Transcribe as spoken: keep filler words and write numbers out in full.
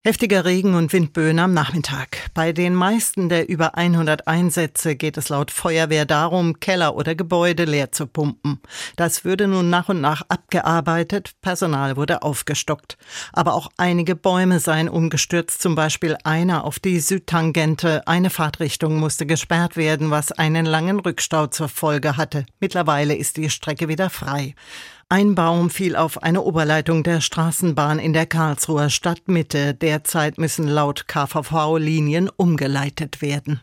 Heftiger Regen und Windböen am Nachmittag. Bei den meisten der über hundert Einsätze geht es laut Feuerwehr darum, Keller oder Gebäude leer zu pumpen. Das würde nun nach und nach abgearbeitet, Personal wurde aufgestockt. Aber auch einige Bäume seien umgestürzt, zum Beispiel einer auf die Südtangente. Eine Fahrtrichtung musste gesperrt werden, was einen langen Rückstau zur Folge hatte. Mittlerweile ist die Strecke wieder frei. Ein Baum fiel auf eine Oberleitung der Straßenbahn in der Karlsruher Stadtmitte. Derzeit müssen laut K V V Linien umgeleitet werden.